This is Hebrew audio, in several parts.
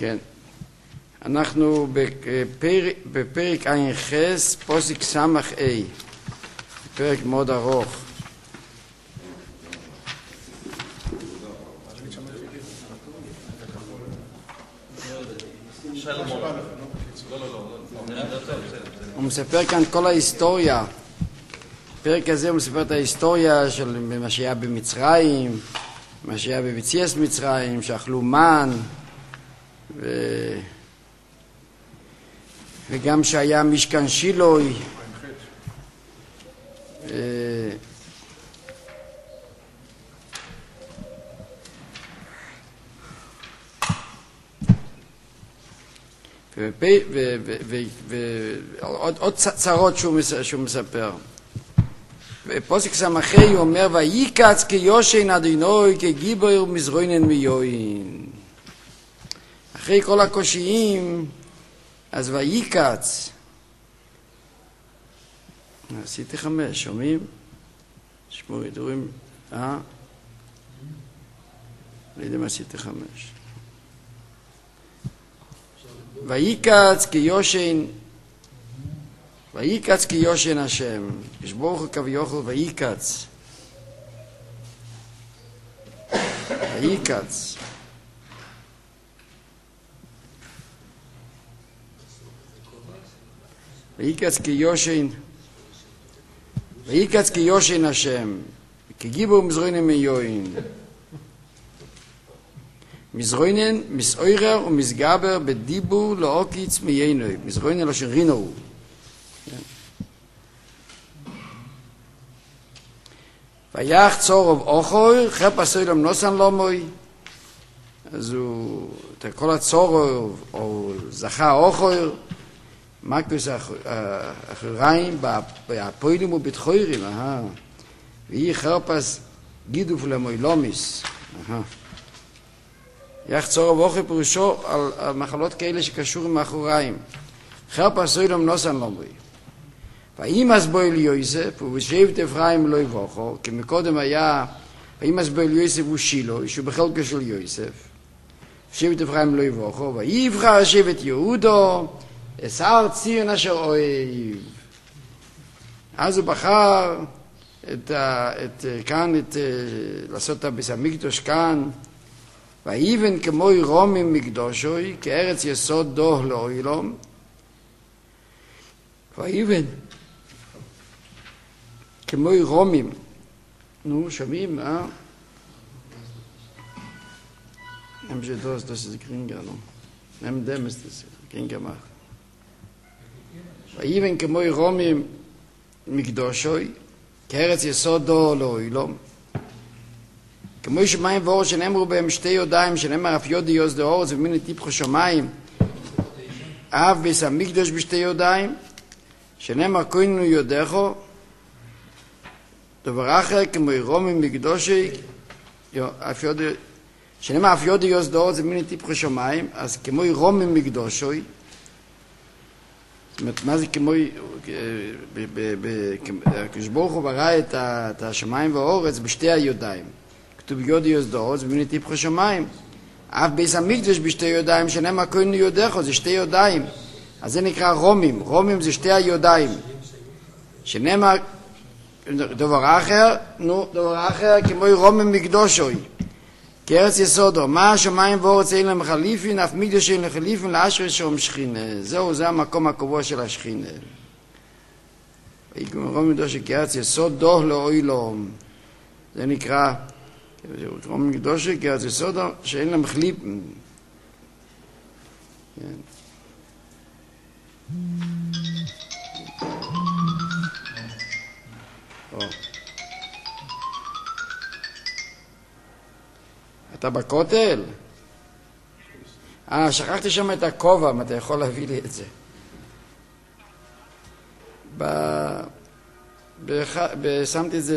כן. אנחנו בפרק עין חס, פוסק סמך A. פרק מאוד ארוך. הוא מספר כאן כל ההיסטוריה. בפרק הזה הוא מספר את ההיסטוריה של מה שהיה במצרים, מה שהיה בביציאת מצרים, שאכלו מן, וגם שהיה משכן שילוי, ועוד צרות שהוא מספר. בפוסק סמכי הוא אומר, ויקץ כיושן אדינוי כגיבור מזרוינן מיועין. אחרי כל הקושיים, אז ויקץ. עשיתי 5, שומעים? שמעו, ידורים, לא יודע מה עשיתי 5. ויקץ כיושן, ויקץ כיושן השם. כשברוך הוא כביכול ויקץ. ויקץ. ויקץ כיושן. ויקץ כיושן השם. כגיבור מזרוינן מיועין. מזרוינן, מסעורר ומסגבר בדיבור לא עוקיץ מיינוי. מזרוינן לא שרינו. ויח צורוב אוכוי, חפש אילם נוסן לומוי. אז הוא, כל הצורוב, או זכה אוכוי, מקוס אחריים, בהפוילים ובתחוירים, ויהי חרפס גידוף למוי לומיס. יח צורוב אוכוי פירושו על מחלות כאלה שקשור עם האחוריים. חרפס אילם נוסן לומוי. ואימס בו אל יוסף, ובשבט אפרים לא יבוכו, כי מקודם היה, ואימס בו אל יוסף הוא שילו, שהוא בחלקו של יוסף, שבט אפרים לא יבוכו, ויבחר שבט יהודו, אסר ציון אשר אוהב. אז הוא בחר לעשות את הביס המקדוש כאן, ואיבן כמוי רומים מקדושוי, כארץ יסוד דו לאוילום, ואיבן כמוי רומים. נו, שומעים, הם שדוס, das ist Gringer, no? הם דמס, das ist Gringer macht. ואיבן כמוי רומים מקדושוי, כארץ יסודו לאוילום. כמוי שמיים ואור שנאמרו בהם שתי יודעים, שנאמר אף יודי יוז דאורץ ומיני טיפחו שמיים, אף ביס המקדוש בשתי יודעים, שנאמר כהנו יודכו, דבר אחר כמוי רומים מקדושי, שנאמר אף יודי יוז דאורץ ומיני טיפחו שמיים, אז כמוי רומים מקדושי, זאת אומרת, מה זה כמוי, כשברוך הוא ברא את השמיים והאורץ בשתי היודיים. כתוב יודי יוז דאורץ ומיני טיפחו שמיים. אף ביס המקדוש בשתי יודיים, שנאמר כהנו יודכו, זה שתי יודיים. אז זה נקרא רומים. רומים זה שתי היודיים. שנאמר דבר אחר, כמוי רומים מקדושוי. כארץ יסודו. מה השמיים ואורץ אין להם חליפין, אף מקדוש אין לחליפין, לאשרי שום שכינה. זהו, זה המקום הקבוע של השכינה. רומים מקדושי, כארץ יסודו לאוילום. זה נקרא רומים מקדושי, כארץ יסודו, שאין להם חליפין. כן. אתה בכותל? שכחתי שם את הכובע, אם אתה יכול להביא לי את זה. שמתי את זה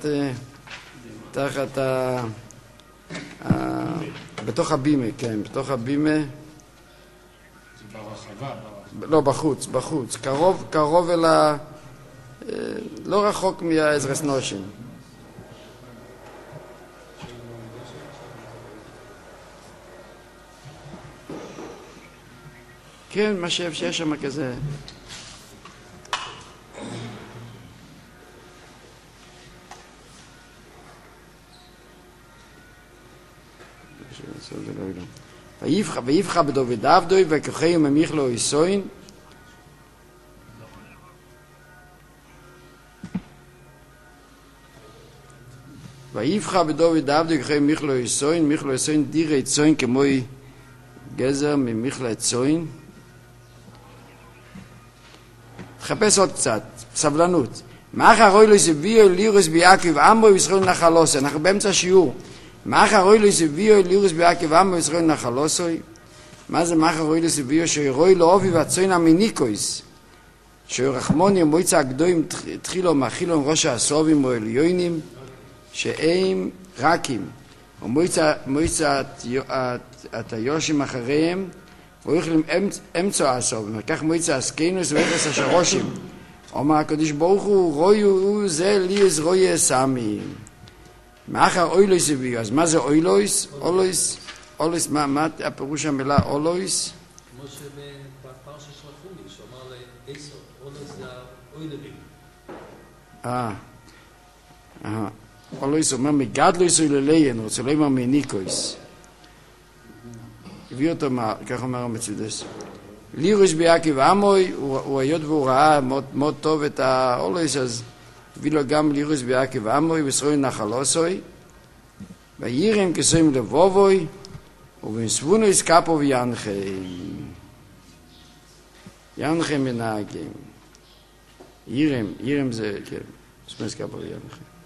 תחת בתוך הבימה, כן, בתוך הבימה. זה ברחבה? לא, בחוץ, קרוב אל לא רחוק מהעזרס נושן. כן, מה שיש שם כזה. ויבחר בדוד עבדוי וכוחי ממך לו יסוין ויבחר בדוד עבדוי וכוחי ממך לו יסוין דירי צוין כמוי גזר ממכלה צוין. תחפש עוד קצת, סבלנות. מאחר רוי לו סביו לירוס ביעקב עמו וישראל נחלוסי. אנחנו באמצע שיעור. מאחר רוי לו סביו לירוס ביעקב עמו וישראל נחלוסי. מה זה מאחר רוי לו סביו? שרוי לו אובי והצוין המיניקויס. שרחמוני מויצה הגדויים תחילו מאכילו ראש הסובים או עליונים שהם רקים. ומויצה התיושים אחריהם ואוכלים אמצע הסובים. וכך מויצה הסקינוס ואפס השרושים. אומר הקדוש ברוך הוא רוי הוא זה ליס רוי סמי. מאחר אוילויס הביאו. אז מה זה אוילויס? אוילויס, מה הפירוש המילה אוילויס? כמו שבפרשה של החומי, שאמר לעשר, אוילויס זה האוילבים. אוילויס אומר מגדלויס ולליין, רוצה לא אמר מניקויס. הביא אותו, כך אומר המצודס. לירוס ביעקב עמוי, הוא היות והוא ראה מאוד טוב את האוילויס, אז הביא לו גם לירוס ביעקב עמוי וישראל נחלוסוי, וירם כסוים לבובוי, ובנסבונויס קפו וינחם. ינחם מנהגים. ירם זה, כן, סבונויס קפו וינחם.